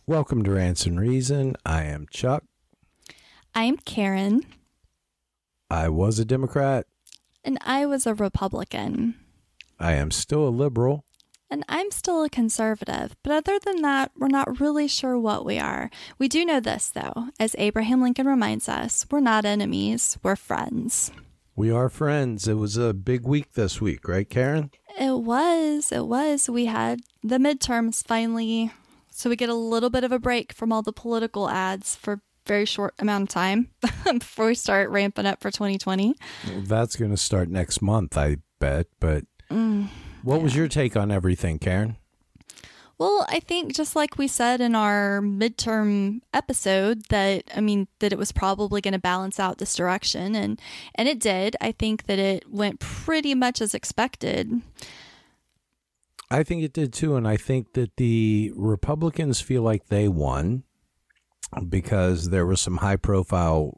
Welcome to Rants and Reason. I am Chuck. I'm Karen. I was a Democrat. And I was a Republican. I am still a liberal. And I'm still a conservative. But other than that, we're not really sure what we are. We do know this, though. As Abraham Lincoln reminds us, we're not enemies, we're friends. We are friends. It was a big week this week, right, Karen? It was. We had the midterms finally, so we get a little bit of a break from all the political ads for a very short amount of time before we start ramping up for 2020. That's going to start next month, I bet. But what was your take on everything, Karen? Well, I think just like we said in our midterm episode that it was probably going to balance out this direction, and it did. I think that it went pretty much as expected. I think it did too, and I think that the Republicans feel like they won because there were some high-profile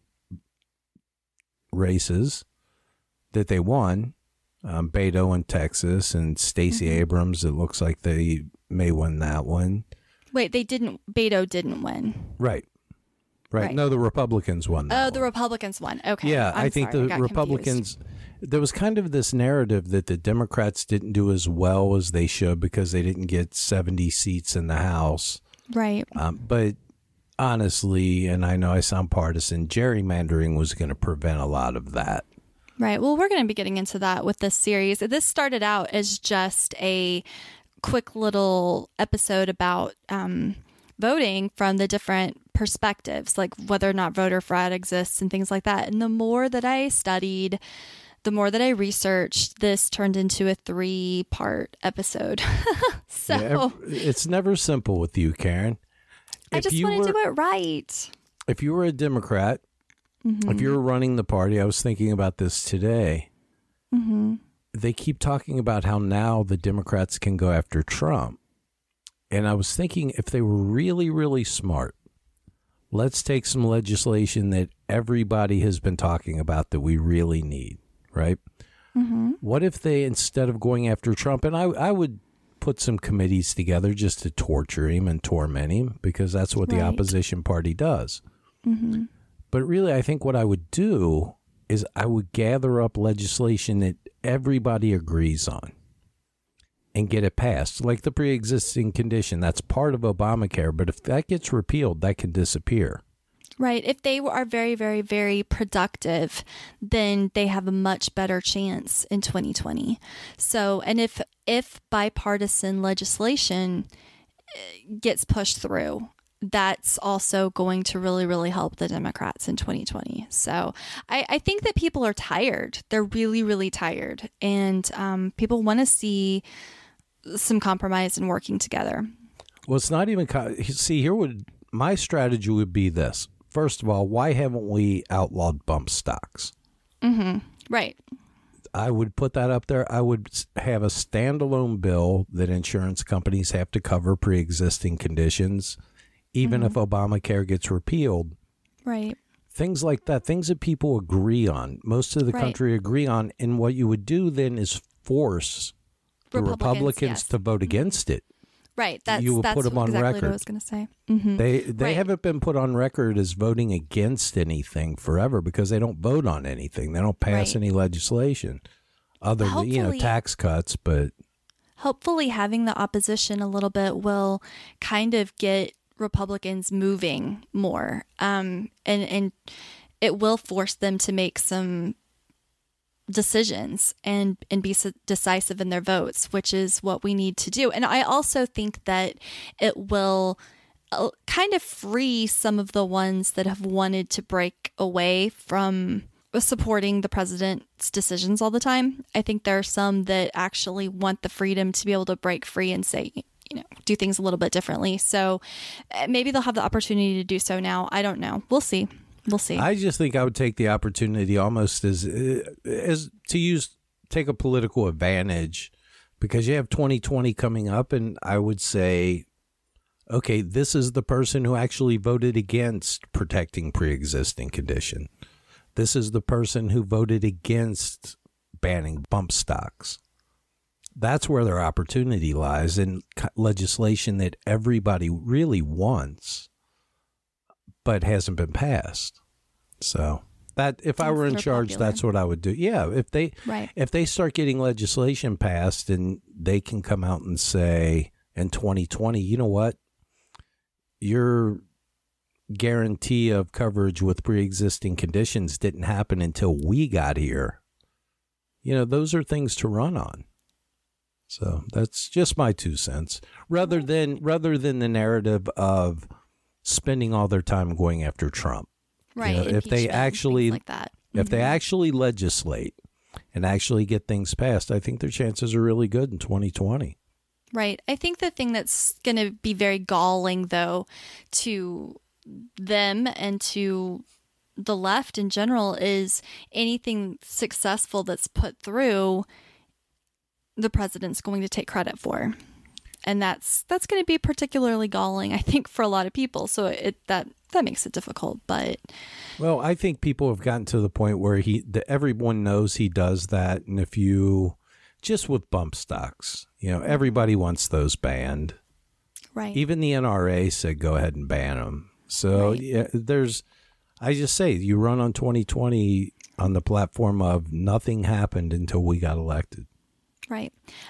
races that they won. Beto in Texas and Stacey Abrams. It looks like they may win that one. Wait, Beto didn't win. Right. No, the Republicans won that the Republicans won. Okay. Yeah, I think the Republicans, there was kind of this narrative that the Democrats didn't do as well as they should because they didn't get 70 seats in the House. Right. But honestly, and I know I sound partisan, gerrymandering was going to prevent a lot of that. Right. Well, we're going to be getting into that with this series. This started out as just a quick little episode about voting from the different perspectives, like whether or not voter fraud exists and things like that. And the more that I studied, the more that I researched, this turned into a 3-part episode. It's never simple with you, Karen. I just want to do it right. If you were a Democrat, if you were running the party, I was thinking about this today. They keep talking about how now the Democrats can go after Trump. And I was thinking if they were really, really smart, let's take some legislation that everybody has been talking about that we really need, right? What if they, instead of going after Trump, and I would put some committees together just to torture him and torment him, because that's what the opposition party does. But really, I think what I would do is I would gather up legislation that everybody agrees on and get it passed, like the pre-existing condition. That's part of Obamacare, but if that gets repealed, that can disappear. Right. If they are very, very, very productive, then they have a much better chance in 2020. So, and if bipartisan legislation gets pushed through, that's also going to really, really help the Democrats in 2020. So I think that people are tired. They're really, really tired. And people want to see some compromise and working together. Well, it's not even, my strategy would be this. First of all, why haven't we outlawed bump stocks? Right. I would put that up there. I would have a standalone bill that insurance companies have to cover pre-existing conditions, even if Obamacare gets repealed. Right. Things like that, things that people agree on, most of the country agree on. And what you would do then is force the Republicans to vote against it. Right. That's put them on exactly record. what I was going to say. They haven't been put on record as voting against anything forever because they don't vote on anything. They don't pass any legislation other than, tax cuts. But hopefully having the opposition a little bit will kind of get Republicans moving more. And it will force them to make some decisions and be decisive in their votes, which is what we need to do. And I also think that it will kind of free some of the ones that have wanted to break away from supporting the president's decisions all the time. I think there are some that actually want the freedom to be able to break free and say, do things a little bit differently. So maybe they'll have the opportunity to do so now. I don't know. We'll see. I just think I would take the opportunity almost as to take a political advantage, because you have 2020 coming up, and I would say, okay, this is the person who actually voted against protecting pre-existing condition. This is the person who voted against banning bump stocks. That's where their opportunity lies in legislation that everybody really wants, but hasn't been passed. So that if I were in charge, popular. That's what I would do. Yeah, if they start getting legislation passed and they can come out and say in 2020, you know what, your guarantee of coverage with pre-existing conditions didn't happen until we got here. Those are things to run on. So that's just my 2 cents. Rather than the narrative of spending all their time going after Trump. Right. If they actually like that. If they actually legislate and actually get things passed, I think their chances are really good in 2020. Right. I think the thing that's going to be very galling, though, to them and to the left in general is anything successful that's put through, the president's going to take credit for. And that's going to be particularly galling, I think, for a lot of people. So that makes it difficult. But well, I think people have gotten to the point where everyone knows he does that. And if you just with bump stocks, everybody wants those banned. Right. Even the NRA said go ahead and ban them. So right. I just say you run on 2020 on the platform of nothing happened until we got elected. Right.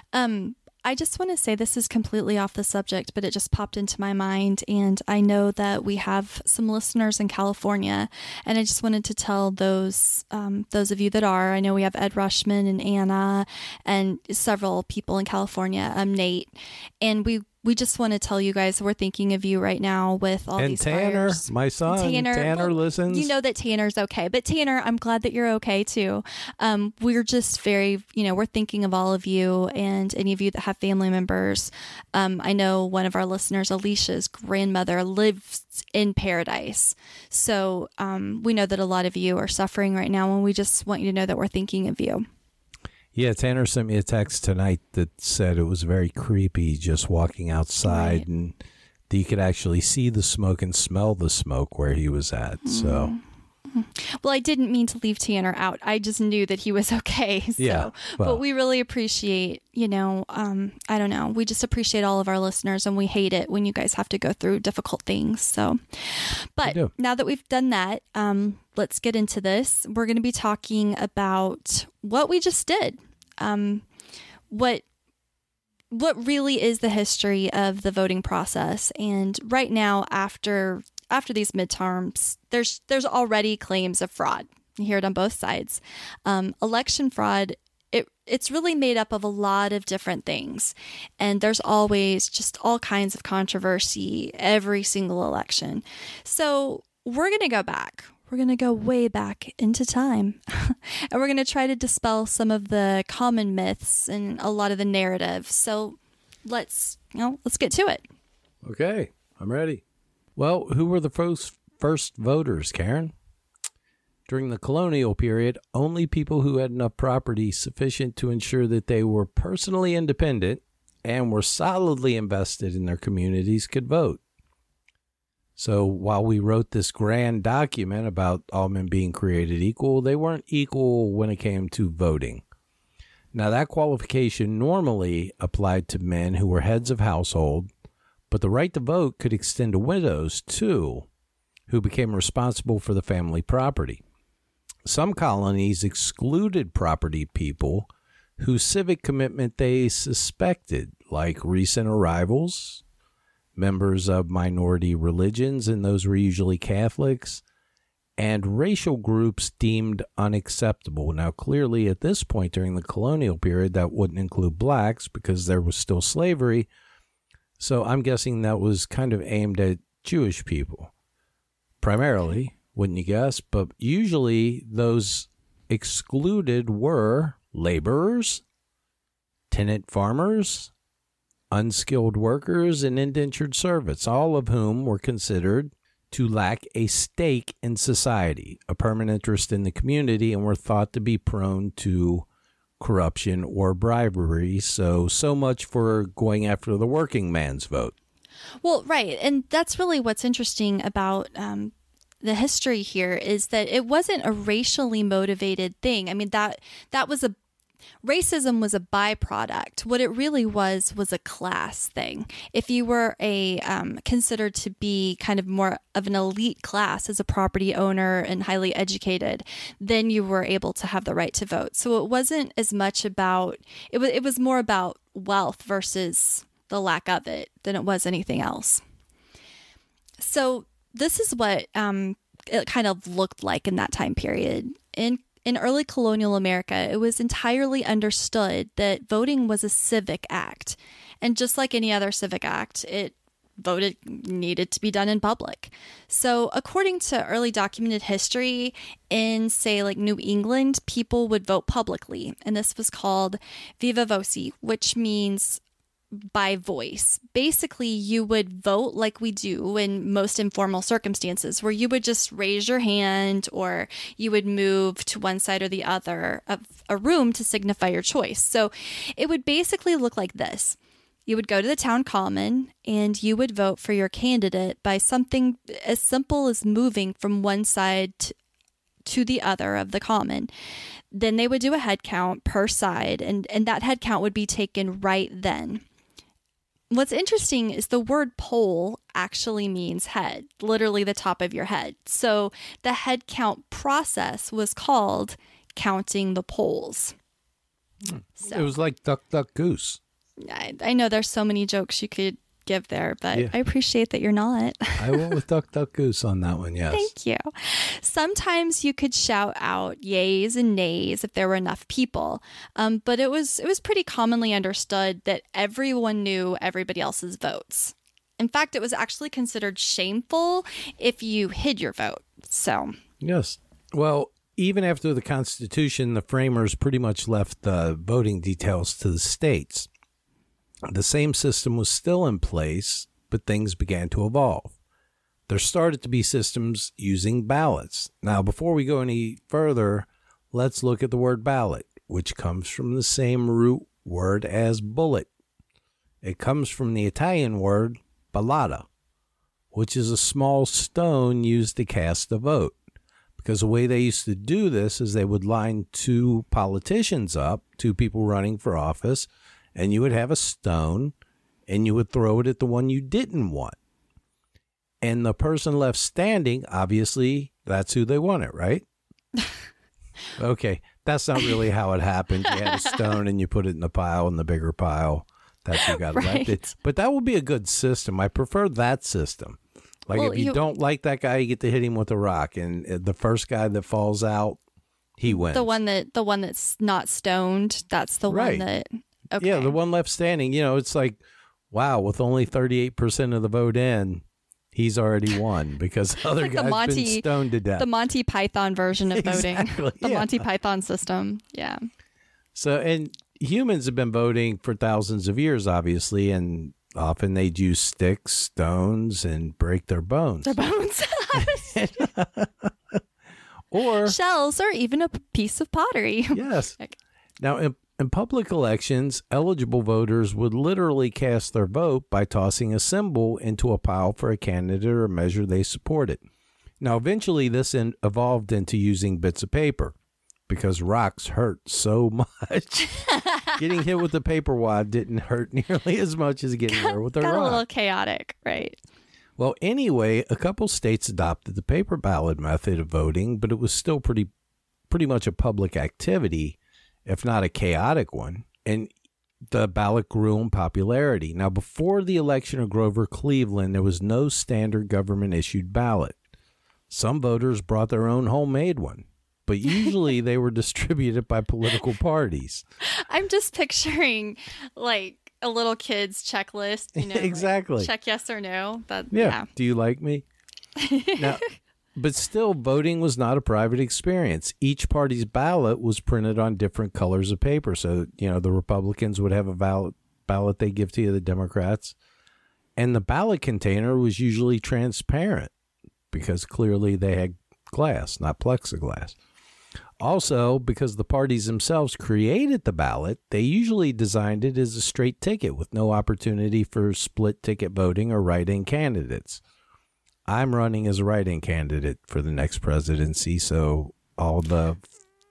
I just want to say this is completely off the subject, but it just popped into my mind. And I know that we have some listeners in California. And I just wanted to tell those of you that are, I know we have Ed Rushman and Anna and several people in California, Nate. And we just want to tell you guys we're thinking of you right now with all these Tanner, fires. My son, Tanner listens. You know that Tanner's okay. But Tanner, I'm glad that you're okay too. We're just very, we're thinking of all of you and any of you that have family members. I know one of our listeners, Alicia's grandmother, lives in Paradise. So we know that a lot of you are suffering right now, and we just want you to know that we're thinking of you. Yeah, Tanner sent me a text tonight that said it was very creepy just walking outside right. and that you could actually see the smoke and smell the smoke where he was at. So, well, I didn't mean to leave Tanner out. I just knew that he was okay. So, yeah, but we really appreciate, I don't know. We just appreciate all of our listeners, and we hate it when you guys have to go through difficult things. So, but now that we've done that, let's get into this. We're going to be talking about what we just did. What really is the history of the voting process. And right now, after these midterms, there's already claims of fraud. You hear it on both sides. Election fraud, it's really made up of a lot of different things. And there's always just all kinds of controversy every single election. So we're going to go back. We're going to go way back into time, and we're going to try to dispel some of the common myths and a lot of the narrative. So let's get to it. Okay, I'm ready. Well, who were the first voters, Karen? During the colonial period, only people who had enough property sufficient to ensure that they were personally independent and were solidly invested in their communities could vote. So while we wrote this grand document about all men being created equal, they weren't equal when it came to voting. Now, that qualification normally applied to men who were heads of household, but the right to vote could extend to widows, too, who became responsible for the family property. Some colonies excluded property people whose civic commitment they suspected, like recent arrivals, members of minority religions, and those were usually Catholics, and racial groups deemed unacceptable. Now, clearly, at this point during the colonial period, that wouldn't include blacks because there was still slavery. So I'm guessing that was kind of aimed at Jewish people, primarily, wouldn't you guess? But usually those excluded were laborers, tenant farmers, unskilled workers, and indentured servants, all of whom were considered to lack a stake in society, a permanent interest in the community, and were thought to be prone to corruption or bribery. So much for going after the working man's vote. Well, right. And that's really what's interesting about the history here is that it wasn't a racially motivated thing. I mean, that was racism was a byproduct. What it really was a class thing. If you were considered to be kind of more of an elite class as a property owner and highly educated, then you were able to have the right to vote. So it wasn't as much about, it was more about wealth versus the lack of it than it was anything else. So this is what it kind of looked like in that time period. In early colonial America, it was entirely understood that voting was a civic act. And just like any other civic act, voting needed to be done in public. So according to early documented history in, say, like New England, people would vote publicly. And this was called viva voce, which means by voice. Basically, you would vote like we do in most informal circumstances, where you would just raise your hand or you would move to one side or the other of a room to signify your choice. So it would basically look like this. You would go to the town common and you would vote for your candidate by something as simple as moving from one side to the other of the common. Then they would do a head count per side, and that head count would be taken right then. What's interesting is the word poll actually means head, literally the top of your head. So the head count process was called counting the polls. So, it was like duck, duck, goose. I know there's so many jokes you could give there, but yeah. I appreciate that you're not. I went with duck, duck, goose on that one, yes. Thank you. Sometimes you could shout out yays and nays if there were enough people, but it was pretty commonly understood that everyone knew everybody else's votes. In fact, it was actually considered shameful if you hid your vote. So yes. Well, even after the Constitution, the framers pretty much left the voting details to the states. The same system was still in place, but things began to evolve. There started to be systems using ballots. Now, before we go any further, let's look at the word ballot, which comes from the same root word as bullet. It comes from the Italian word ballata, which is a small stone used to cast a vote. Because the way they used to do this is they would line two politicians up, two people running for office, and you would have a stone, and you would throw it at the one you didn't want. And the person left standing, obviously, that's who they wanted, right? Okay, that's not really how it happened. You had a stone, and you put it in the pile, in the bigger pile. That's who got elected. But that would be a good system. I prefer that system. Like, if you don't like that guy, you get to hit him with a rock. And the first guy that falls out, he wins. The one that's not stoned, that's the one that... Okay. Yeah, the one left standing, it's like, wow, with only 38% of the vote in, he's already won because the other guy's been stoned to death. The Monty Python version of exactly, voting. The Monty Python system. Yeah. So, and humans have been voting for thousands of years, obviously, and often they'd use sticks, stones, and break their bones. Their bones. Or shells, or even a piece of pottery. Yes. Okay. Now, in public elections, eligible voters would literally cast their vote by tossing a symbol into a pile for a candidate or measure they supported. Now, eventually, this evolved into using bits of paper because rocks hurt so much. Getting hit with the paper wad didn't hurt nearly as much as getting hit with a rock. Got a little chaotic, right? Well, anyway, a couple states adopted the paper ballot method of voting, but it was still pretty much a public activity, if not a chaotic one, and the ballot grew in popularity. Now, before the election of Grover Cleveland, there was no standard government-issued ballot. Some voters brought their own homemade one, but usually they were distributed by political parties. I'm just picturing, like, a little kid's checklist, exactly. Like, check yes or no. Yeah. Do you like me? Now, but still, voting was not a private experience. Each party's ballot was printed on different colors of paper. So, the Republicans would have a ballot they give to you, the Democrats. And the ballot container was usually transparent because clearly they had glass, not plexiglass. Also, because the parties themselves created the ballot, they usually designed it as a straight ticket with no opportunity for split ticket voting or write-in candidates. I'm running as a write-in candidate for the next presidency, so all the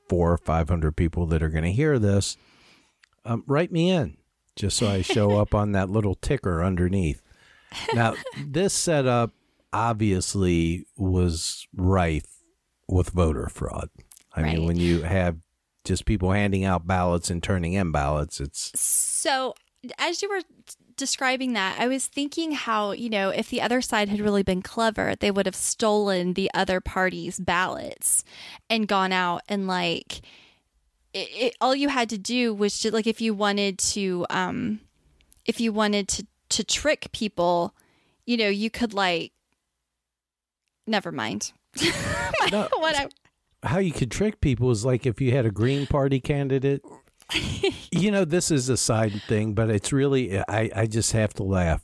400 or 500 people that are going to hear this, write me in just so I show up on that little ticker underneath. Now, this setup obviously was rife with voter fraud. I mean, when you have just people handing out ballots and turning in ballots, it's... So, as you were describing that, I was thinking how, if the other side had really been clever, they would have stolen the other party's ballots and gone out and all you had to do was just if you wanted to trick people, you could never mind. How you could trick people is if you had a Green Party candidate. This is a side thing, but it's really, I just have to laugh.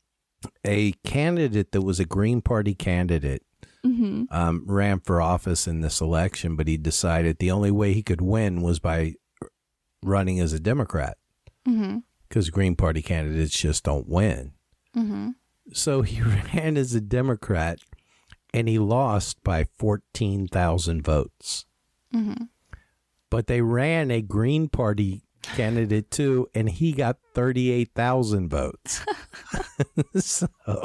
A candidate that was a Green Party candidate ran for office in this election, but he decided the only way he could win was by running as a Democrat because Green Party candidates just don't win. So he ran as a Democrat and he lost by 14,000 votes. But they ran a Green Party candidate too, and he got 38,000 votes. So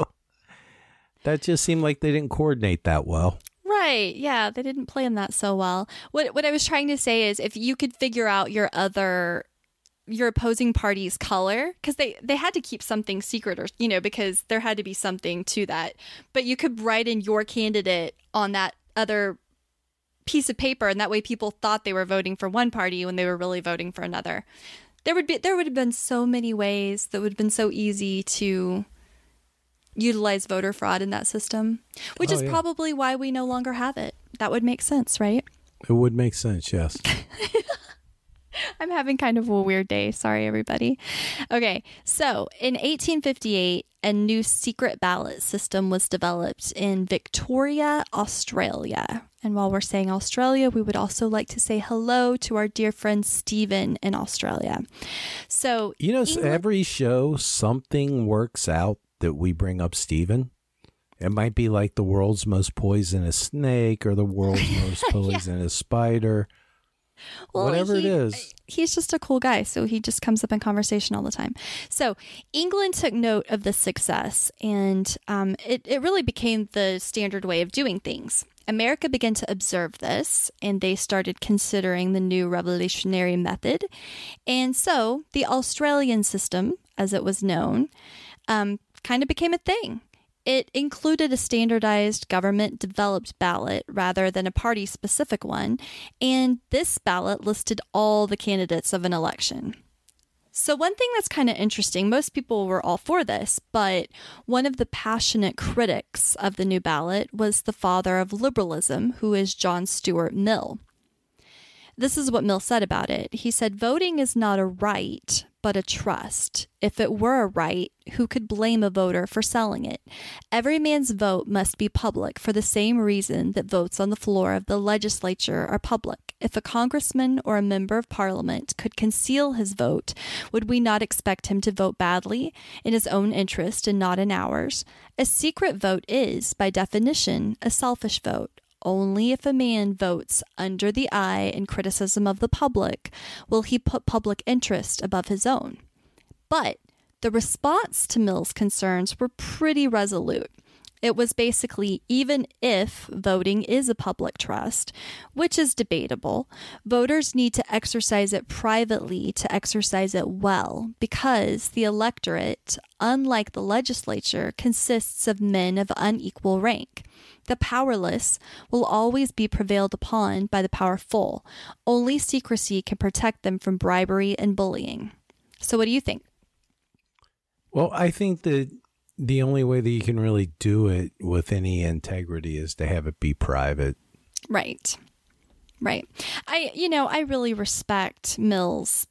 that just seemed like they didn't coordinate that well. Right. Yeah, they didn't plan that so well. What I was trying to say is if you could figure out your opposing party's color, because they had to keep something secret or, because there had to be something to that. But you could write in your candidate on that other piece of paper, and that way people thought they were voting for one party when they were really voting for another. There would have been so many ways that would have been so easy to utilize voter fraud in that system, which is probably why we no longer have it. That would make sense, right? It would make sense, yes. I'm having kind of a weird day. Sorry, everybody. Okay, so in 1858, a new secret ballot system was developed in Victoria, Australia. And while we're saying Australia, we would also like to say hello to our dear friend Stephen in Australia. So, every show, something works out that we bring up Stephen. It might be like the world's most poisonous snake or the world's most poisonous spider. Well, whatever it is. He's just a cool guy, so he just comes up in conversation all the time. So England took note of this success, and it really became the standard way of doing things. America began to observe this, and they started considering the new revolutionary method. And so the Australian system, as it was known, kind of became a thing. It included a standardized government-developed ballot rather than a party-specific one, and this ballot listed all the candidates of an election. So one thing that's kind of interesting, most people were all for this, but one of the passionate critics of the new ballot was the father of liberalism, who is John Stuart Mill. This is what Mill said about it. He said, "Voting is not a right, but a trust. If it were a right, who could blame a voter for selling it? Every man's vote must be public for the same reason that votes on the floor of the legislature are public. If a congressman or a member of parliament could conceal his vote, would we not expect him to vote badly in his own interest and not in ours? A secret vote is, by definition, a selfish vote. Only if a man votes under the eye and criticism of the public will he put public interest above his own." But the response to Mill's concerns were pretty resolute. It was basically, even if voting is a public trust, which is debatable, voters need to exercise it privately to exercise it well, because the electorate, unlike the legislature, consists of men of unequal rank. The powerless will always be prevailed upon by the powerful. Only secrecy can protect them from bribery and bullying. So what do you think? Well, I think that the only way that you can really do it with any integrity is to have it be private. Right. Right. I really respect Mill's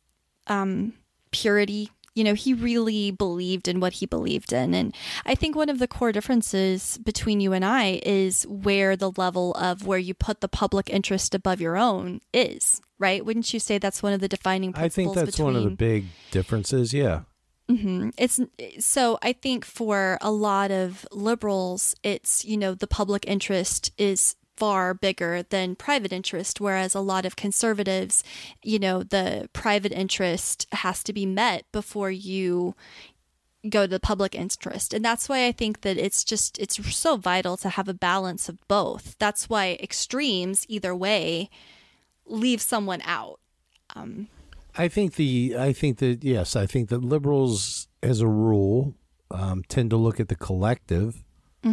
purity. He really believed in what he believed in. And I think one of the core differences between you and I is where the level of where you put the public interest above your own is, right? Wouldn't you say that's one of the defining principles? I think that's one of the big differences, yeah. Mm-hmm. So I think for a lot of liberals, it's, the public interest is far bigger than private interest, whereas a lot of conservatives, the private interest has to be met before you go to the public interest. And that's why I think that it's so vital to have a balance of both. That's why extremes either way leave someone out. I think that liberals as a rule tend to look at the collective,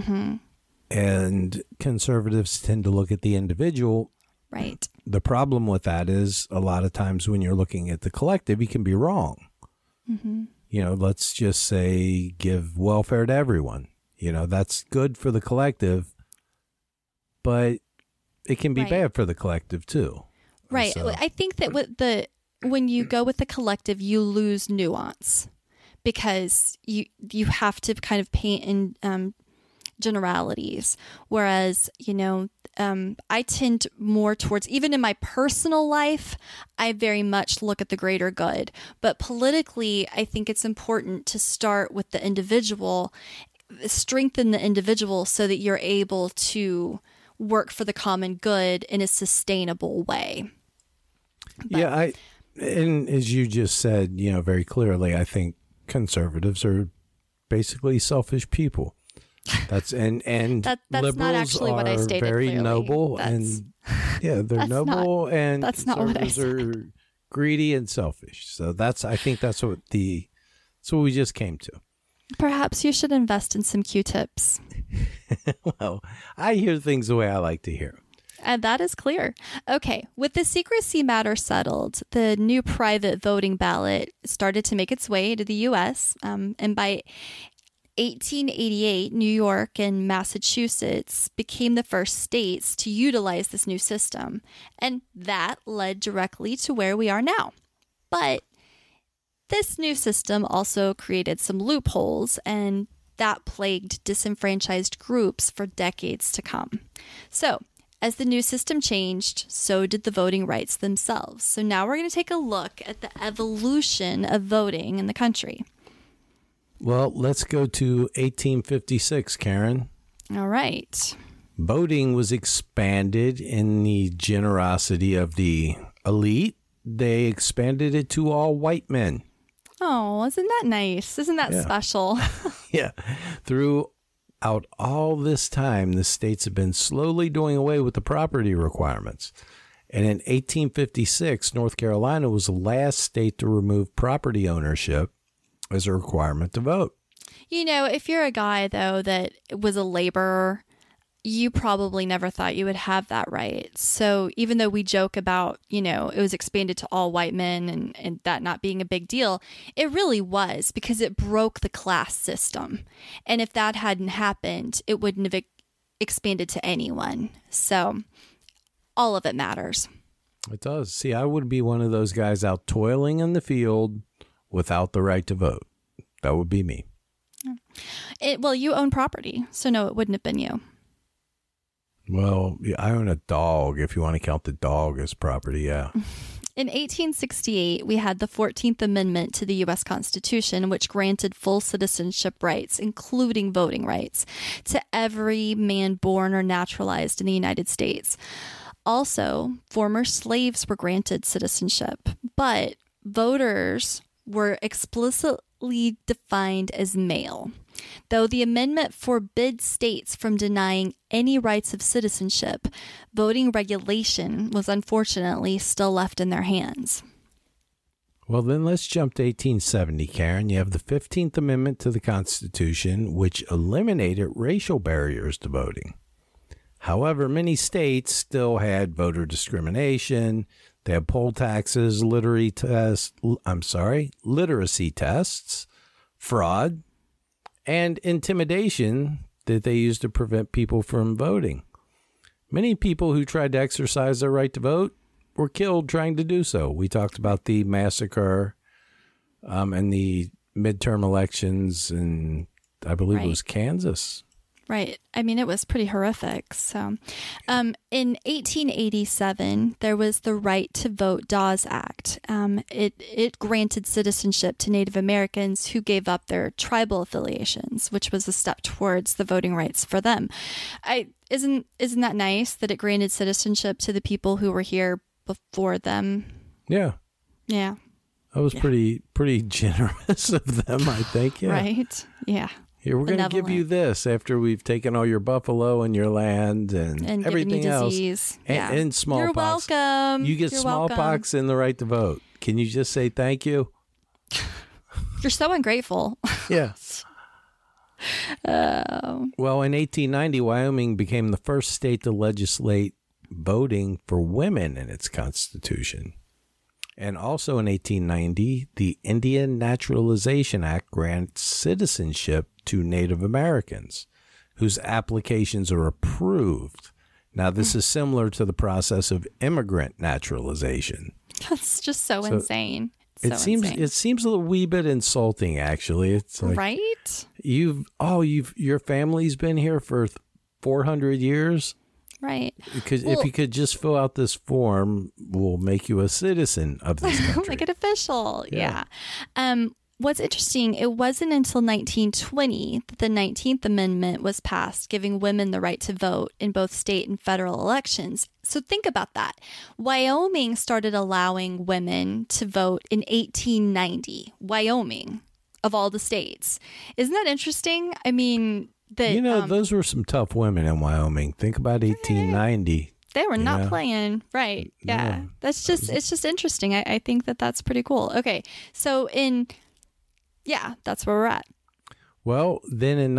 and conservatives tend to look at the individual. Right. The problem with that is a lot of times when you're looking at the collective, you can be wrong. Let's just say give welfare to everyone. That's good for the collective, but it can be bad for the collective too. Right. So, I think that when you go with the collective, you lose nuance because you have to kind of paint in generalities. Whereas, I tend more towards, even in my personal life, I very much look at the greater good. But politically, I think it's important to start with the individual, strengthen the individual so that you're able to work for the common good in a sustainable way. And as you just said, very clearly, I think conservatives are basically selfish people. That's liberals not actually what I stated very clearly. noble they're noble, and that's not what I said. Are greedy and selfish. So I think that's what we just came to. Perhaps you should invest in some Q-tips. Well, I hear things the way I like to hear. And that is clear. Okay, with the secrecy matter settled, the new private voting ballot started to make its way to the U.S. And by 1888, New York and Massachusetts became the first states to utilize this new system. And that led directly to where we are now. But this new system also created some loopholes, and that plagued disenfranchised groups for decades to come. So, as the new system changed, so did the voting rights themselves. So now we're going to take a look at the evolution of voting in the country. Well, let's go to 1856, Karen. All right. Voting was expanded in the generosity of the elite. They expanded it to all white men. Oh, isn't that nice? Isn't that special? Yeah. Throughout all this time, the states have been slowly doing away with the property requirements. And in 1856, North Carolina was the last state to remove property ownership as a requirement to vote. If you're a guy, though, that was a laborer, you probably never thought you would have that right. So even though we joke about, it was expanded to all white men and that not being a big deal, it really was, because it broke the class system. And if that hadn't happened, it wouldn't have expanded to anyone. So all of it matters. It does. See, I would be one of those guys out toiling in the field without the right to vote. That would be me. Well, you own property, so no, it wouldn't have been you. Well, I own a dog, if you want to count the dog as property, yeah. In 1868, we had the 14th Amendment to the U.S. Constitution, which granted full citizenship rights, including voting rights, to every man born or naturalized in the United States. Also, former slaves were granted citizenship, but voters were explicitly defined as male. Though the amendment forbids states from denying any rights of citizenship, voting regulation was unfortunately still left in their hands. Well, then let's jump to 1870, Karen. You have the 15th Amendment to the Constitution, which eliminated racial barriers to voting. However, many states still had voter discrimination. They had poll taxes, literacy tests, fraud, and intimidation that they used to prevent people from voting. Many people who tried to exercise their right to vote were killed trying to do so. We talked about the massacre and the midterm elections in, I believe it was Kansas. Right. I mean, it was pretty horrific. So, in 1887, there was the Right to Vote Dawes Act. It granted citizenship to Native Americans who gave up their tribal affiliations, which was a step towards the voting rights for them. Isn't that nice that it granted citizenship to the people who were here before them? Yeah. Yeah. That was pretty generous of them, I think. Yeah. Right. Yeah. Here, we're going to give you this after we've taken all your buffalo and your land and everything else. And smallpox. You're welcome. You get smallpox and the right to vote. Can you just say thank you? You're so ungrateful. Yeah. Well, in 1890, Wyoming became the first state to legislate voting for women in its constitution. And also in 1890, the Indian Naturalization Act grants citizenship to Native Americans whose applications are approved. Now, this is similar to the process of immigrant naturalization. That's just so insane. It seems a wee bit insulting, actually. It's like, right? Your family's been here for 400 years. Right. Because if you could just fill out this form, we'll make you a citizen of this country. Make it official. Yeah. What's interesting, it wasn't until 1920 that the 19th Amendment was passed, giving women the right to vote in both state and federal elections. So think about that. Wyoming started allowing women to vote in 1890. Wyoming, of all the states. Isn't that interesting? I mean... those were some tough women in Wyoming. Think about 1890. They were not playing. Right. Yeah. No. It's just interesting. I think that's pretty cool. Okay. So that's where we're at. Well, then in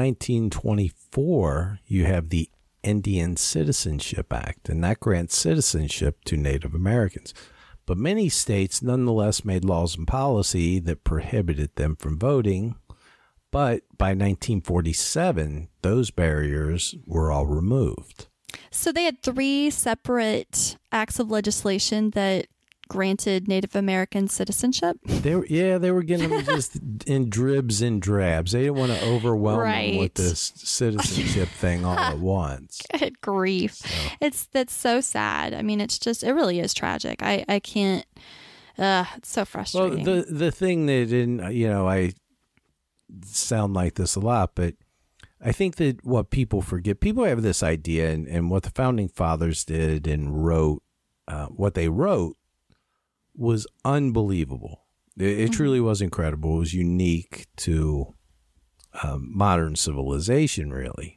1924, you have the Indian Citizenship Act, and that grants citizenship to Native Americans. But many states nonetheless made laws and policy that prohibited them from voting. But by 1947, those barriers were all removed. So they had 3 separate acts of legislation that granted Native American citizenship. They were getting them just in dribs and drabs. They didn't want to overwhelm them with this citizenship thing all at once. Good grief. So. That's so sad. I mean, it really is tragic. I can't, it's so frustrating. Well, the thing that, I sound like this a lot, but I think that what people forget, people have this idea, and what the founding fathers did and wrote, what they wrote was unbelievable. It truly was incredible. It was unique to modern civilization, really.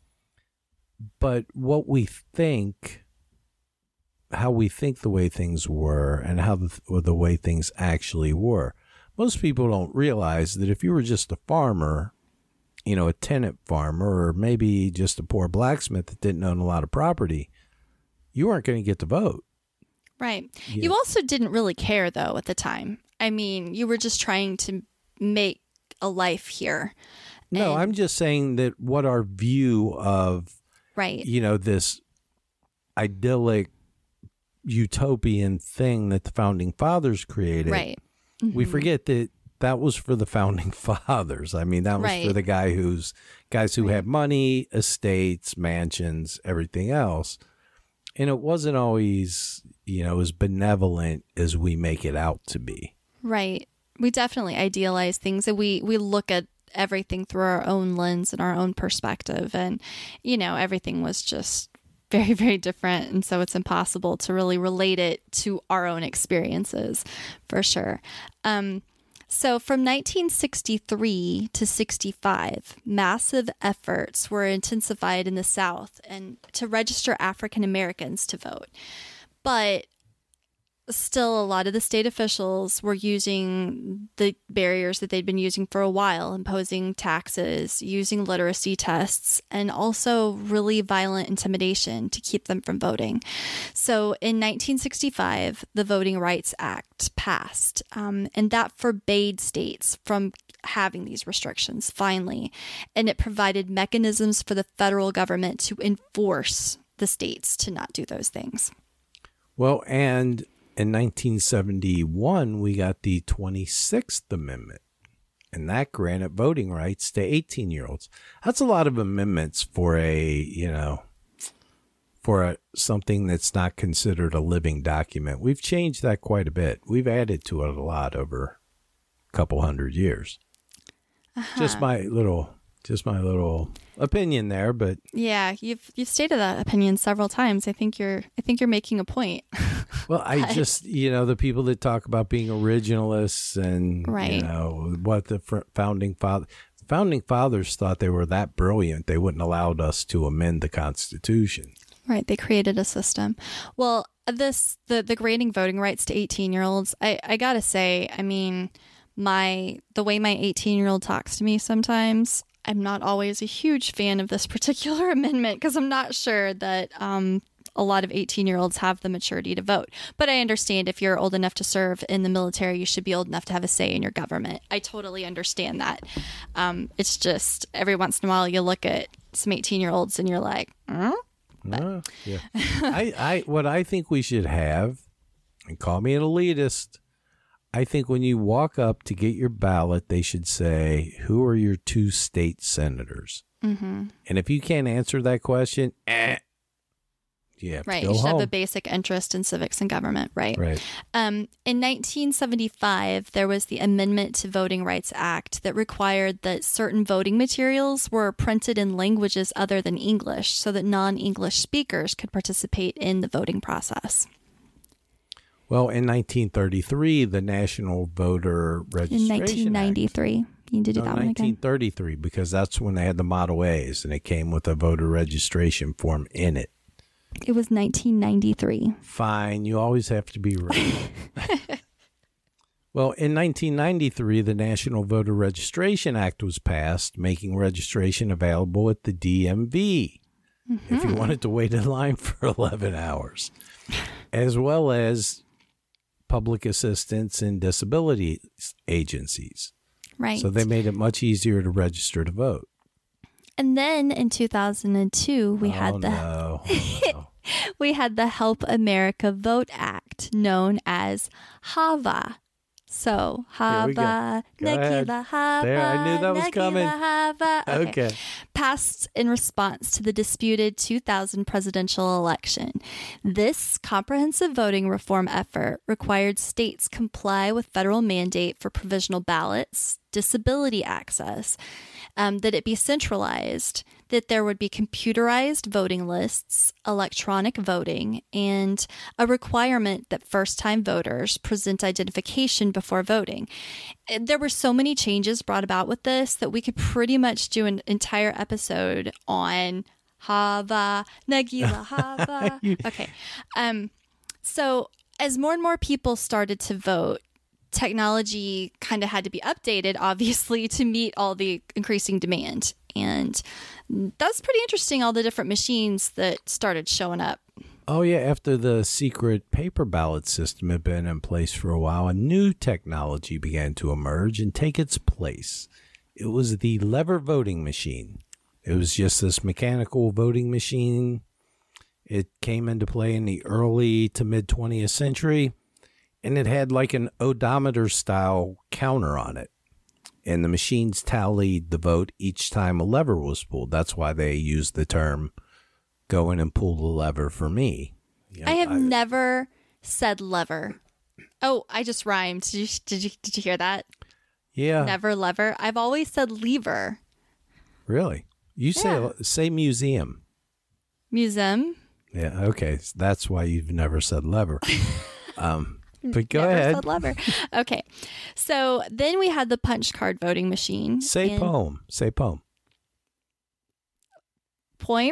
But what we think, how we think the way things were, and how the way things actually were. Most people don't realize that if you were just a farmer, a tenant farmer, or maybe just a poor blacksmith that didn't own a lot of property, you weren't going to get to vote. Right. Yeah. You also didn't really care, though, at the time. I mean, you were just trying to make a life here. No, I'm just saying that what our view of, this idyllic utopian thing that the founding fathers created. Right. Mm-hmm. We forget that was for the founding fathers. I mean, that was for the guys who had money, estates, mansions, everything else. And it wasn't always, as benevolent as we make it out to be. Right. We definitely idealize things, and we look at everything through our own lens and our own perspective. And, everything was just very, very different. And so it's impossible to really relate it to our own experiences, for sure. So from 1963 to 65, massive efforts were intensified in the South and to register African Americans to vote. But still, a lot of the state officials were using the barriers that they'd been using for a while, imposing taxes, using literacy tests, and also really violent intimidation to keep them from voting. So in 1965, the Voting Rights Act passed, and that forbade states from having these restrictions, finally. And it provided mechanisms for the federal government to enforce the states to not do those things. Well, and in 1971, we got the 26th Amendment. and that granted voting rights to 18-year-olds. That's a lot of amendments for something that's not considered a living document. We've changed that quite a bit. We've added to it a lot over a couple hundred years. Just my little opinion there, but yeah, you've stated that opinion several times. I think you're making a point. Well, I just, the people that talk about being originalists and right. What the founding fathers thought they were that brilliant, they wouldn't allow us to amend the Constitution. Right, they created a system. Well, the granting voting rights to 18-year-olds, I gotta say, I mean, the way my 18-year-old talks to me sometimes, I'm not always a huge fan of this particular amendment because I'm not sure that a lot of 18-year-olds have the maturity to vote. But I understand if you're old enough to serve in the military, you should be old enough to have a say in your government. I totally understand that. It's just every once in a while you look at some 18-year-olds and you're like, yeah. What I think we should have, and call me an elitist, I think when you walk up to get your ballot, they should say, who are your 2 state senators? Mm-hmm. And if you can't answer that question, you have to go you should home. have a basic interest in civics and government, right? Right. In 1975, there was the Amendment to Voting Rights Act that required that certain voting materials were printed in languages other than English so that non-English speakers could participate in the voting process. Well, in 1933, the National Voter Registration In 1993. Act. You need to do that one again. 1933, because that's when they had the Model A's, and it came with a voter registration form in it. It was 1993. Fine, you always have to be right. Well, in 1993, the National Voter Registration Act was passed, making registration available at the DMV if you wanted to wait in line for 11 hours, as well as public assistance and disability agencies. Right. So they made it much easier to register to vote. And then in 2002, we had the Help America Vote Act, known as HAVA. So HAVA, Nagila HAVA. There, I knew that was coming. HAVA. Okay. Passed in response to the disputed 2000 presidential election. This comprehensive voting reform effort required states comply with federal mandate for provisional ballots, disability access, that it be centralized, that there would be computerized voting lists, electronic voting, and a requirement that first-time voters present identification before voting. There were so many changes brought about with this that we could pretty much do an entire episode on Hava, Nagila Hava. Okay. So as more and more people started to vote, technology kind of had to be updated, obviously, to meet all the increasing demand. And that's pretty interesting, all the different machines that started showing up. Oh, yeah. After the secret paper ballot system had been in place for a while, a new technology began to emerge and take its place. It was the lever voting machine. It was just this mechanical voting machine. It came into play in the early to mid 20th century. And it had like an odometer style counter on it. And the machines tallied the vote each time a lever was pulled. That's why they used the term go in and pull the lever for me. I have never said lever. Oh, I just rhymed. Did you hear that? Yeah. Never lever. I've always said lever. Really? You say museum. Museum? Yeah, okay. That's why you've never said lever. But go Never ahead. said lever. Okay. So then we had the punch card voting machine. Say poem. Say poem. Poem?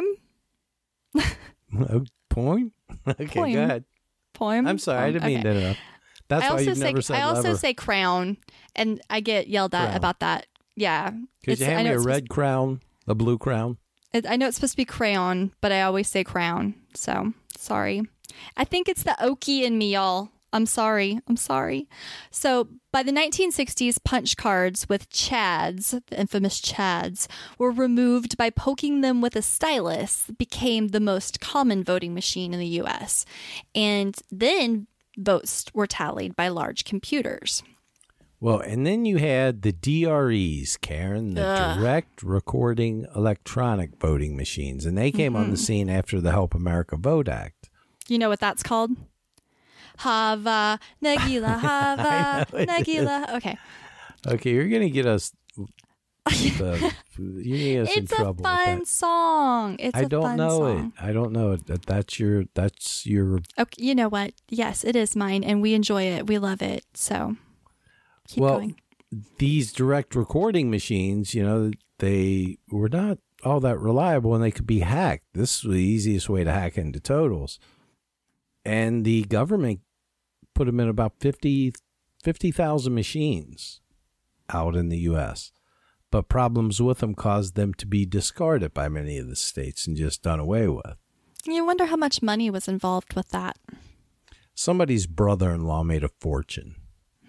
Poem? Okay, Poem. go ahead. Poem? I'm sorry, I didn't mean to interrupt. That's why you've never said lever. I also say crown, and I get yelled at about that. Yeah. Could you hand me a red crown, a blue crown? I know it's supposed to be crayon, but I always say crown. So, sorry. I think it's the Okie in me, y'all. I'm sorry. So by the 1960s, punch cards with chads, the infamous chads, were removed by poking them with a stylus, became the most common voting machine in the U.S. And then votes were tallied by large computers. Well, and then you had the DREs, Karen, the direct recording electronic voting machines, and they came on the scene after the Help America Vote Act. You know what that's called? Hava, Nagila, Hava, Nagila. Okay, you're going to get us... you're gonna get us in trouble. It's a fun song. I don't know it. That's your. Okay, you know what? Yes, it is mine, and we enjoy it. We love it. So keep going. These direct recording machines, they were not all that reliable, and they could be hacked. This was the easiest way to hack into totals, and the government put them in about 50,000 machines out in the U.S. But problems with them caused them to be discarded by many of the states and just done away with. You wonder how much money was involved with that. Somebody's brother-in-law made a fortune.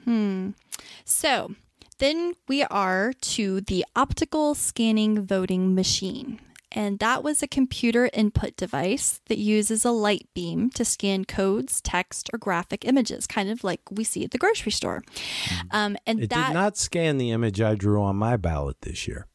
So then we are to the optical scanning voting machine. And that was a computer input device that uses a light beam to scan codes, text, or graphic images, kind of like we see at the grocery store. And it did not scan the image I drew on my ballot this year.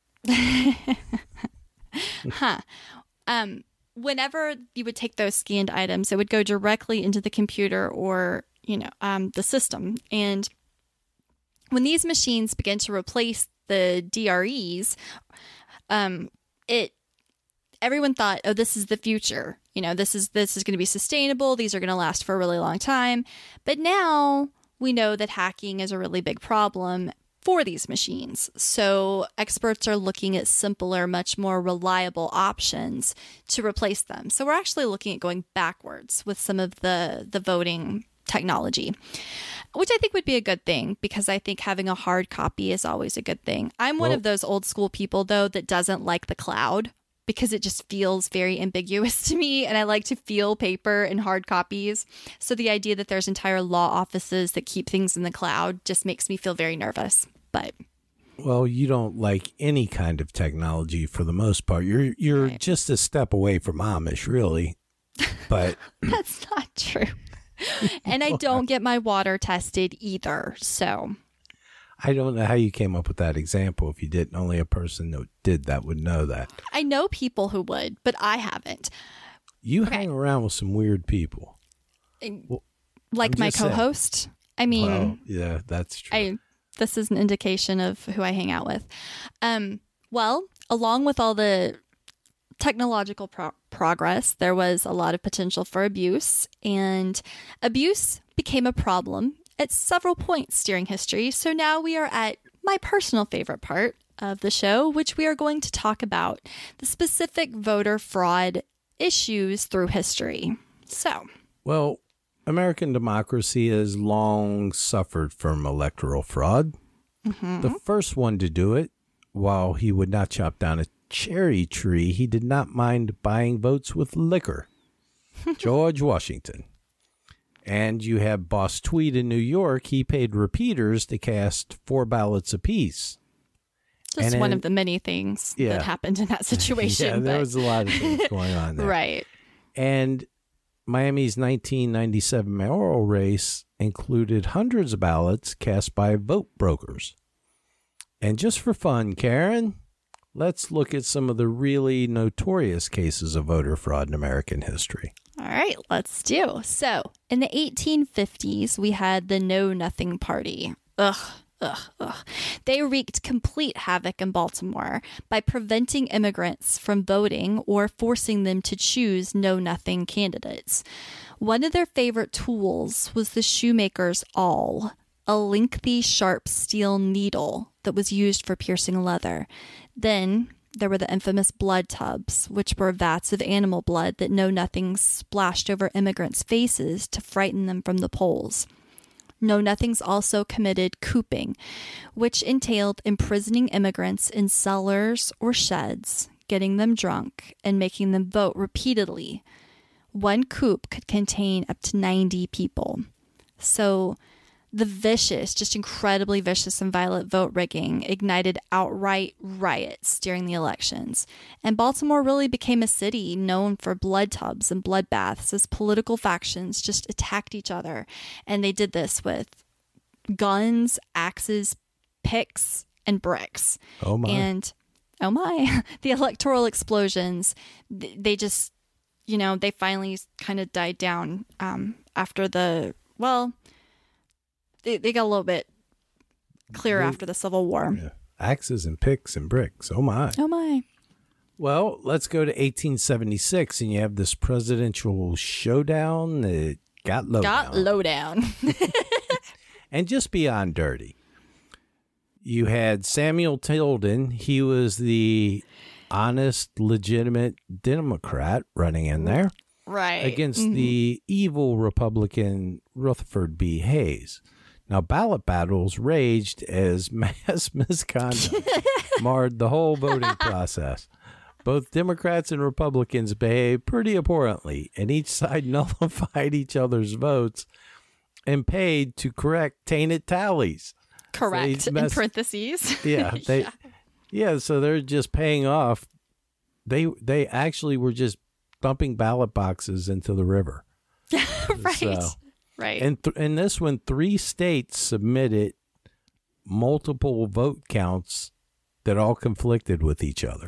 Whenever you would take those scanned items, it would go directly into the computer or, the system. And when these machines begin to replace the DREs, everyone thought, oh, this is the future. This is going to be sustainable. These are going to last for a really long time. But now we know that hacking is a really big problem for these machines. So experts are looking at simpler, much more reliable options to replace them. So we're actually looking at going backwards with some of the voting technology, which I think would be a good thing, because I think having a hard copy is always a good thing. I'm one of those old school people, though, that doesn't like the cloud, because it just feels very ambiguous to me, and I like to feel paper and hard copies. So the idea that there's entire law offices that keep things in the cloud just makes me feel very nervous. But well, you don't like any kind of technology for the most part. You're right. Just a step away from Amish, really. But that's not true. And I don't get my water tested either. So I don't know how you came up with that example. If you didn't, only a person that did that would know that. I know people who would, but I haven't. You hang around with some weird people. Like my co-host? I mean, well, yeah, that's true. This is an indication of who I hang out with. Well, along with all the technological progress, there was a lot of potential for abuse, and abuse became a problem at several points during history. So now we are at my personal favorite part of the show, which we are going to talk about the specific voter fraud issues through history. So, well, American democracy has long suffered from electoral fraud. The first one to do it, while he would not chop down a cherry tree, he did not mind buying votes with liquor. George Washington. And you have Boss Tweed in New York. He paid repeaters to cast 4 ballots apiece. Just one of the many things that happened in that situation. Yeah, there was a lot of things going on there. Right. And Miami's 1997 mayoral race included hundreds of ballots cast by vote brokers. And just for fun, Karen, let's look at some of the really notorious cases of voter fraud in American history. All right, let's do. So, in the 1850s, we had the Know Nothing Party. They wreaked complete havoc in Baltimore by preventing immigrants from voting or forcing them to choose know-nothing candidates. One of their favorite tools was the shoemaker's awl, a lengthy, sharp steel needle that was used for piercing leather. Then there were the infamous blood tubs, which were vats of animal blood that know-nothings splashed over immigrants' faces to frighten them from the polls. Know-nothings also committed cooping, which entailed imprisoning immigrants in cellars or sheds, getting them drunk, and making them vote repeatedly. One coop could contain up to 90 people. So the vicious, just incredibly vicious and violent vote rigging ignited outright riots during the elections. And Baltimore really became a city known for blood tubs and bloodbaths as political factions just attacked each other. And they did this with guns, axes, picks, and bricks. Oh my. And oh my, the electoral explosions, they just, they finally kind of died down after they got a little bit clearer after the Civil War. Yeah. Axes and picks and bricks. Oh my. Oh my. Well, let's go to 1876, and you have this presidential showdown that got low down. And just beyond dirty. You had Samuel Tilden. He was the honest, legitimate Democrat running in there. Right. Against the evil Republican Rutherford B. Hayes. Now, ballot battles raged as mass misconduct marred the whole voting process. Both Democrats and Republicans behaved pretty abhorrently, and each side nullified each other's votes and paid to correct tainted tallies. Correct, in parentheses. Yeah, so they're just paying off. They actually were just dumping ballot boxes into the river. Right. So, right. And this one, 3 states submitted multiple vote counts that all conflicted with each other.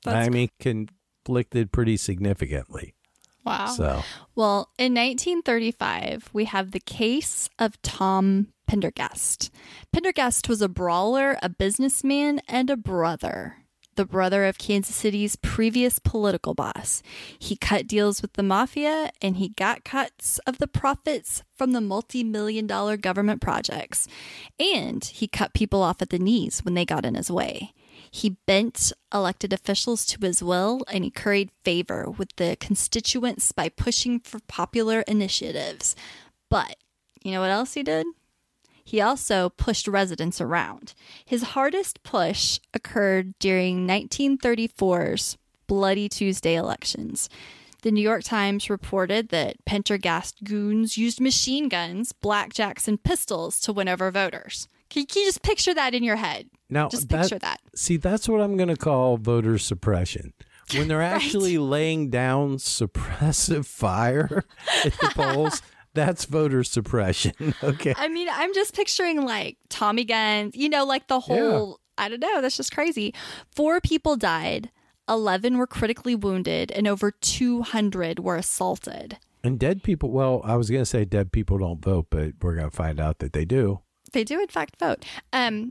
Conflicted pretty significantly. Wow. So, well, in 1935, we have the case of Tom Pendergast. Pendergast was a brawler, a businessman, and a brother. The brother of Kansas City's previous political boss. He cut deals with the mafia, and he got cuts of the profits from the multi-million-dollar government projects. And he cut people off at the knees when they got in his way. He bent elected officials to his will, and he curried favor with the constituents by pushing for popular initiatives. But you know what else he did? He also pushed residents around. His hardest push occurred during 1934's Bloody Tuesday elections. The New York Times reported that Pendergast goons used machine guns, blackjacks, and pistols to win over voters. Can you just picture that in your head? Now, just picture that. See, that's what I'm going to call voter suppression. When they're actually laying down suppressive fire at the polls, that's voter suppression. Okay. I mean, I'm just picturing like Tommy guns, like the whole, I don't know, that's just crazy. 4 people died, 11 were critically wounded, and over 200 were assaulted. And dead people, well, I was going to say dead people don't vote, but we're going to find out that they do. They do, in fact, vote. In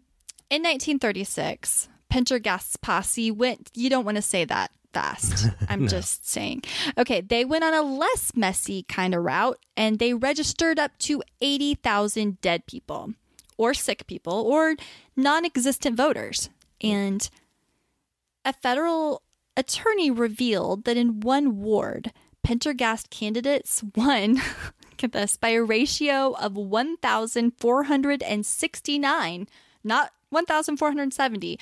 1936, Pendergast's posse went, you don't want to say that fast. I'm just saying. Okay, they went on a less messy kind of route, and they registered up to 80,000 dead people, or sick people, or non-existent voters. And a federal attorney revealed that in one ward, Pendergast candidates won, look at this, by a ratio of 1,469, not 1,470,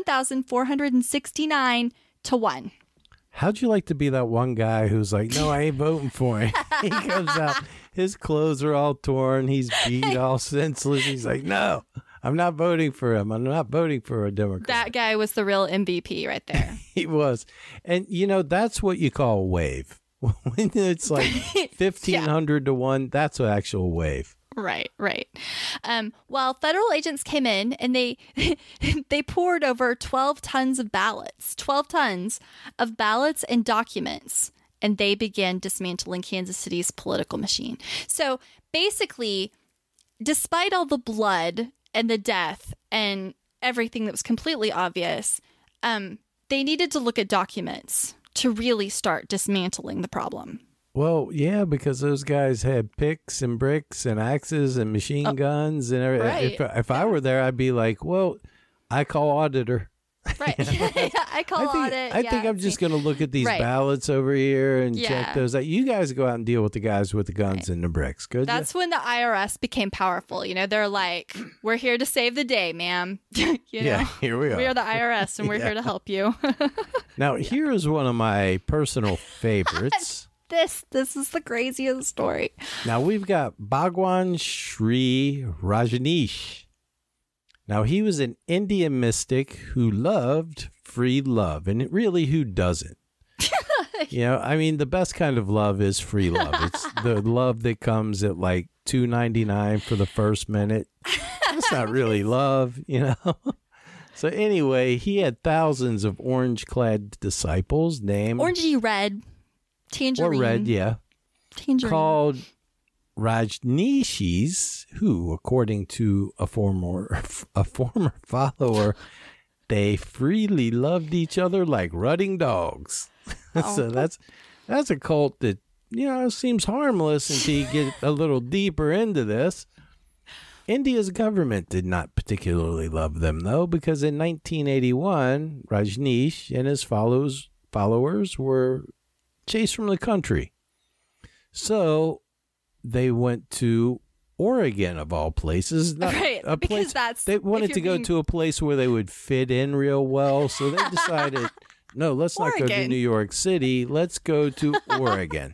1,469 to 1. How'd you like to be that one guy who's like, no, I ain't voting for him? He comes out, his clothes are all torn, he's beat, all senseless. He's like, no, I'm not voting for him. I'm not voting for a Democrat. That guy was the real MVP right there. He was. And, that's what you call a wave. When it's like 1,500 to 1, that's an actual wave. Right. Well, federal agents came in and they poured over 12 tons of ballots and documents, and they began dismantling Kansas City's political machine. So basically, despite all the blood and the death and everything that was completely obvious, they needed to look at documents to really start dismantling the problem. Well, yeah, because those guys had picks and bricks and axes and machine guns and everything. Right. If I were there, I'd be like, well, I call auditor. Right. I think I'm just going to look at these ballots over here and check those out. You guys go out and deal with the guys with the guns and the bricks. Good. That's when the IRS became powerful. They're like, we're here to save the day, ma'am. Yeah, here we are. We are the IRS and we're here to help you. Now, here is one of my personal favorites. This is the craziest story. Now, we've got Bhagwan Sri Rajneesh. Now, he was an Indian mystic who loved free love. And really, who doesn't? The best kind of love is free love. It's the love that comes at like $2.99 for the first minute. That's not really love, you know. So anyway, he had thousands of orange-clad disciples named orangey red, tangerine, or red, yeah, tangerine, called Rajneeshis, who, according to a former follower, they freely loved each other like rutting dogs. Oh. So that's a cult that, you know, seems harmless until you get a little deeper into this. India's government did not particularly love them, though, because in 1981, Rajneesh and his followers were chased from the country. So they went to Oregon, of all places. Right, because that's... They wanted to go to a place where they would fit in real well, so they decided, no, let's not go to New York City. Let's go to Oregon.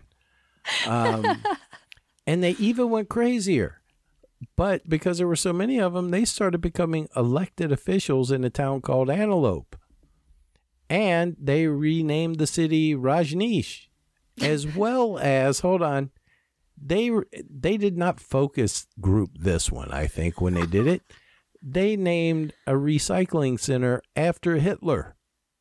And they even went crazier. But because there were so many of them, they started becoming elected officials in a town called Antelope. And they renamed the city Rajneesh, as well as, hold on, they did not focus group this one, I think, when they did it. They named a recycling center after Hitler.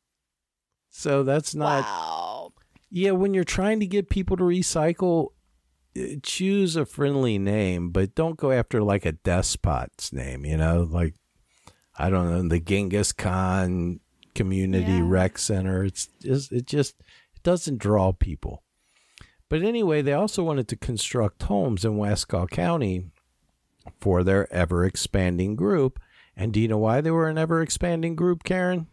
So that's not... Wow. Yeah, when you're trying to get people to recycle, choose a friendly name, but don't go after like a despot's name, you know, like, I don't know, the Genghis Khan Community Rec Center. It doesn't draw people. But anyway, they also wanted to construct homes in Wasco County for their ever-expanding group. And do you know why they were an ever-expanding group, Karen?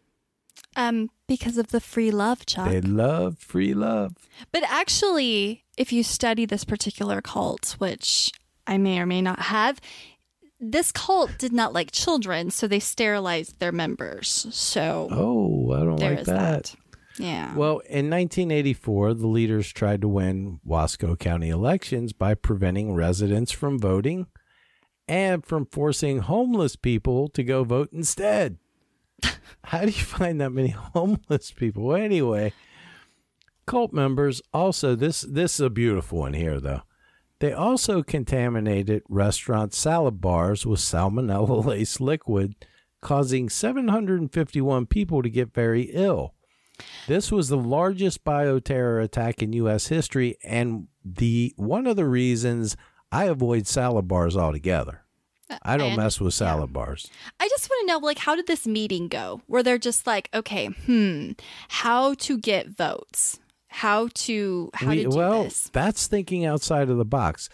Because of the free love, Chuck. They love free love. But actually, if you study this particular cult, which I may or may not have, this cult did not like children, so they sterilized their members. So, I don't like that. Yeah. Well, in 1984, the leaders tried to win Wasco County elections by preventing residents from voting and from forcing homeless people to go vote instead. How do you find that many homeless people? Well, anyway, cult members also, this is a beautiful one here, though. They also contaminated restaurant salad bars with salmonella-laced liquid, causing 751 people to get very ill. This was the largest bioterror attack in U.S. history, and one of the reasons I avoid salad bars altogether. I don't mess with salad bars. I just want to know, like, how did this meeting go? Where they're just like, okay, how to get votes? How to do this? Well, that's thinking outside of the box.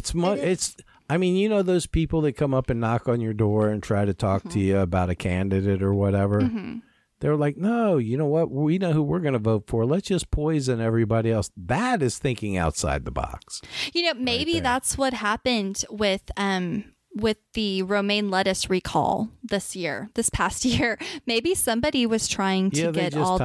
I mean, you know those people that come up and knock on your door and try to talk to you about a candidate or whatever? Mm-hmm. They're like, no, you know what? We know who we're going to vote for. Let's just poison everybody else. That is thinking outside the box. You know, maybe that's what happened with the romaine lettuce recall this past year. Maybe somebody was trying to get all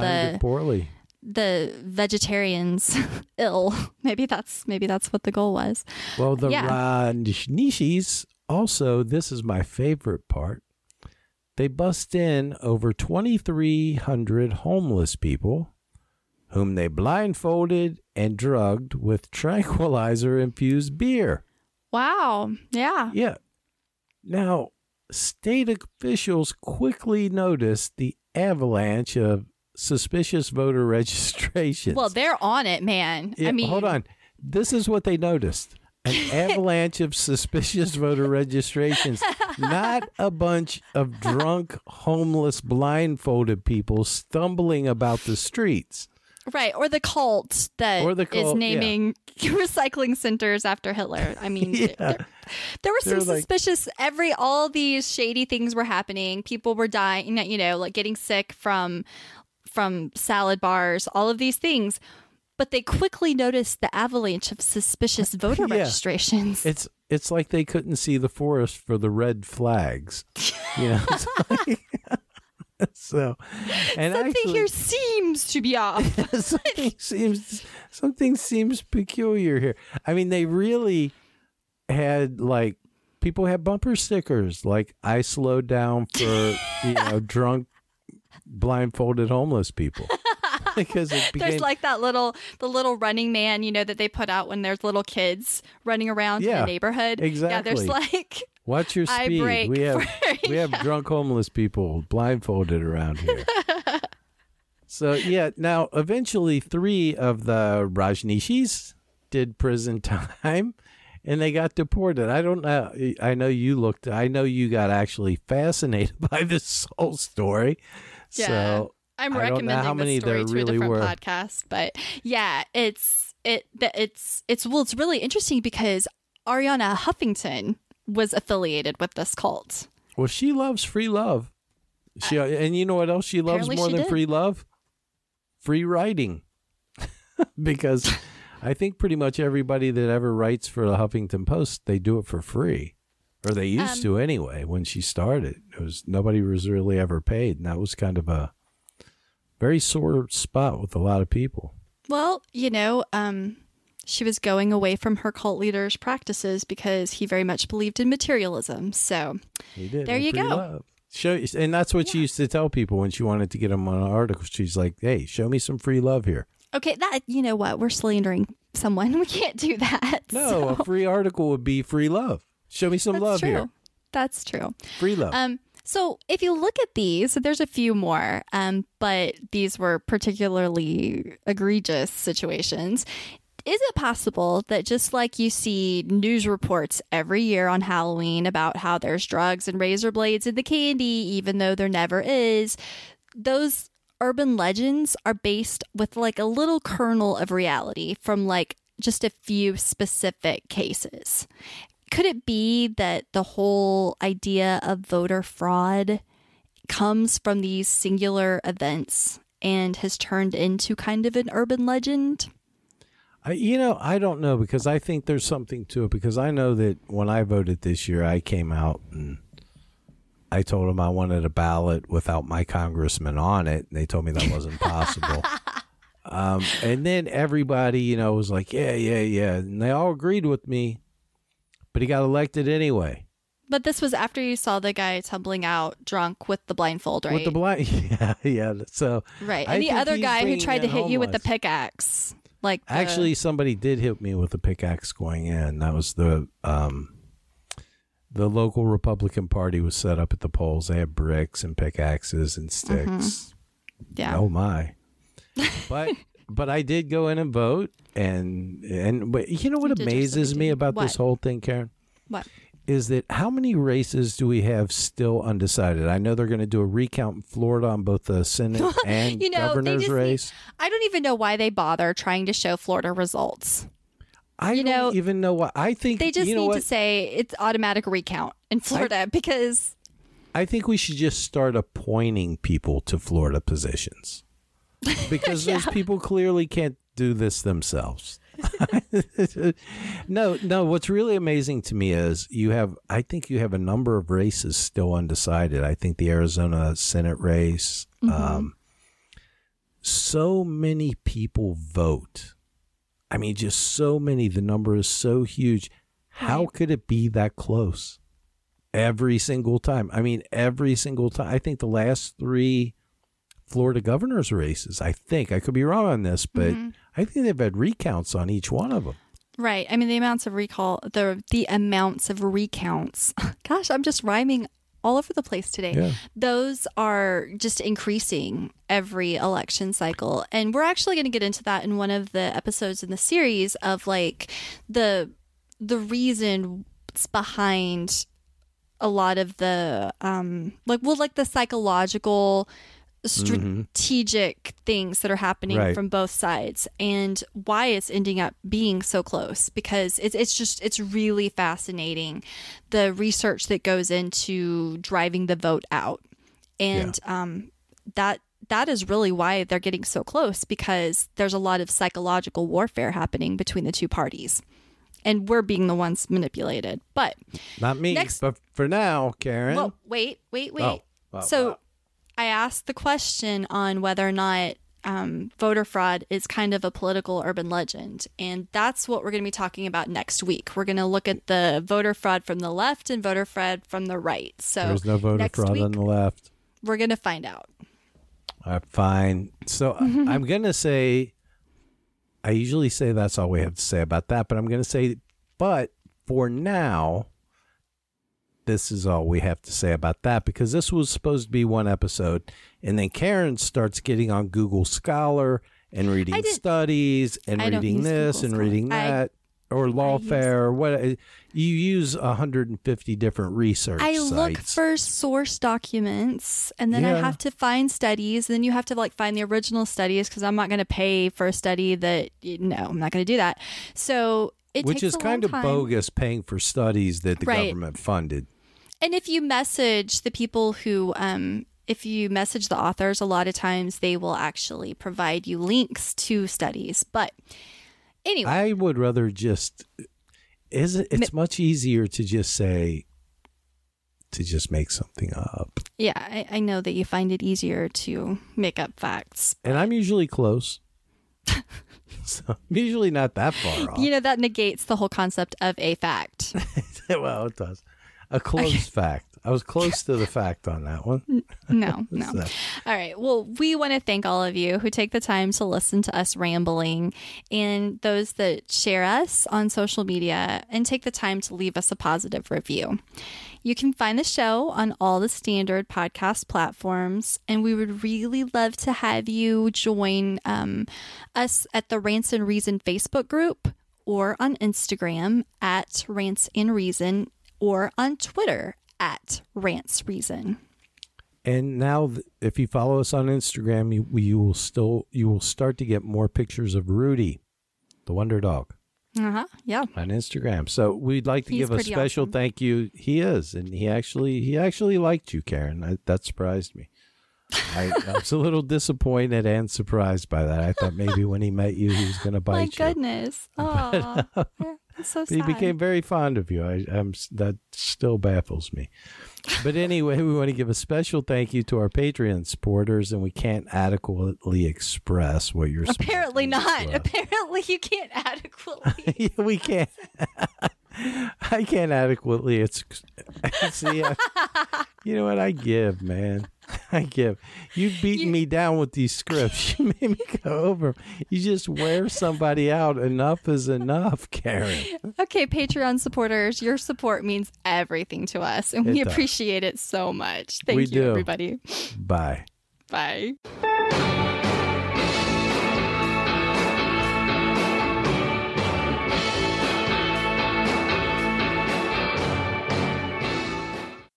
the vegetarians ill. Maybe that's what the goal was. Well, the Rajneeshis also, this is my favorite part. They bust in over 2,300 homeless people whom they blindfolded and drugged with tranquilizer-infused beer. Wow. Yeah. Yeah. Now, state officials quickly noticed the avalanche of suspicious voter registrations. Well, they're on it, man. Yeah, hold on. This is what they noticed. An avalanche of suspicious voter registrations. Not a bunch of drunk, homeless, blindfolded people stumbling about the streets. Right, or the cult that is naming recycling centers after Hitler. I mean, there were some suspicious. All these shady things were happening. People were dying. You know, like getting sick from salad bars. All of these things, but they quickly noticed the avalanche of suspicious voter registrations. It's like they couldn't see the forest for the red flags. You know. So, and something here seems to be off. something seems peculiar here. I mean, they really had people had bumper stickers like "I slowed down for drunk, blindfolded homeless people." Because there's like the little running man, that they put out when there's little kids running around in the neighborhood. Exactly. Yeah, there's like Watch your speed. We have drunk homeless people blindfolded around here. So, yeah, now eventually 3 of the Rajneeshis did prison time and they got deported. I don't know. I know you got actually fascinated by this whole story. Yeah. So I'm recommending the story to a different podcast, but yeah, it's really interesting because Ariana Huffington was affiliated with this cult. Well, she loves free love. And you know what else she loves more than free love? Free writing. Because I think pretty much everybody that ever writes for the Huffington Post, they do it for free. Or they used to anyway. When she started, nobody was really ever paid. And that was kind of a very sore spot with a lot of people. Well, she was going away from her cult leader's practices because he very much believed in materialism. So he did. There you go. Love. And that's what she used to tell people when she wanted to get them on an article. She's like, hey, show me some free love here. Okay, you know what? We're slandering someone. We can't do that. No, a free article would be free love. Show me some love here. That's true. Free love. So if you look at these, there's a few more, but these were particularly egregious situations. Is it possible that just like you see news reports every year on Halloween about how there's drugs and razor blades in the candy, even though there never is, those urban legends are based with like a little kernel of reality from like just a few specific cases? Could it be that the whole idea of voter fraud comes from these singular events and has turned into kind of an urban legend? I don't know, because I think there's something to it, because I know that when I voted this year, I came out and I told them I wanted a ballot without my congressman on it. And they told me that wasn't possible. And then everybody, was like, yeah. And they all agreed with me, but he got elected anyway. But this was after you saw the guy tumbling out drunk with the blindfold, right? With the yeah. So right. And the other guy who tried to hit you with the pickaxe. Actually, somebody did hit me with a pickaxe going in. That was the local Republican Party was set up at the polls. They had bricks and pickaxes and sticks. Mm-hmm. Yeah. Oh my! But I did go in and vote, but you know what amazes me about this whole thing, Karen? What? Is that how many races do we have still undecided? I know they're going to do a recount in Florida on both the Senate and governor's race. I don't even know why they bother trying to show Florida results. I don't even know why. I think they just need to say it's automatic recount in Florida because I think we should just start appointing people to Florida positions because those people clearly can't do this themselves. No. What's really amazing to me is I think you have a number of races still undecided. I think the Arizona Senate race, so many people vote. I mean, just so many. The number is so huge. How could it be that close every single time? I mean, every single time. I think the last 3 Florida governor's races, I could be wrong on this, but I think they've had recounts on each one of them. Right. I mean, the amounts of recounts. Gosh, I'm just rhyming all over the place today. Yeah. Those are just increasing every election cycle. And we're actually going to get into that in one of the episodes in the series of like the reasons behind a lot of the the psychological strategic things that are happening from both sides and why it's ending up being so close, because it's really fascinating the research that goes into driving the vote out, and that is really why they're getting so close, because there's a lot of psychological warfare happening between the two parties and we're being the ones manipulated. But not me. But for now, Karen. Well, wait. I asked the question on whether or not voter fraud is kind of a political urban legend. And that's what we're going to be talking about next week. We're going to look at the voter fraud from the left and voter fraud from the right. So there's no voter fraud on the left. We're going to find out. Fine. So I'm going to say, I usually say that's all we have to say about that. But I'm going to say, but for now, this is all we have to say about that, because this was supposed to be one episode. And then Karen starts getting on Google Scholar and reading studies and reading this and reading that. Or Lawfare, or what you use 150 different research sites. Look for source documents, and then I have to find studies. And then you have to find the original studies, because I'm not going to pay for a study that I'm not going to do that. So which is kind of bogus, paying for studies that the government funded. And if you message the people who, if you message the authors, a lot of times they will actually provide you links to studies, but. Anyway. I would rather it's much easier to just make something up. Yeah, I know that you find it easier to make up facts. And I'm usually close. So I'm usually not that far off. That negates the whole concept of a fact. Well, it does. A close fact. I was close to the fact on that one. No. So. All right. Well, we want to thank all of you who take the time to listen to us rambling, and those that share us on social media and take the time to leave us a positive review. You can find the show on all the standard podcast platforms, and we would really love to have you join us at the Rants and Reason Facebook group, or on Instagram at Rants and Reason, or on Twitter at Rants Reason. And now, if you follow us on Instagram, you will start to get more pictures of Rudy, the Wonder Dog. Yeah. On Instagram. So we'd like to give a special thank you. He is, and he actually liked you, Karen. That surprised me. I was a little disappointed and surprised by that. I thought maybe when he met you, he was going to bite you. My goodness. Oh. So sad. He became very fond of you. That still baffles me. But anyway, we want to give a special thank you to our Patreon supporters, and we can't adequately express what you're apparently not. Apparently, you can't adequately. Yeah, we can't. I can't adequately. See, you know what? I give, man. I give. You've beaten me down with these scripts. You made me go over. You just wear somebody out. Enough is enough, Karen. Okay, Patreon supporters, your support means everything to us, and we appreciate it so much. Thank you, everybody. Bye. Bye.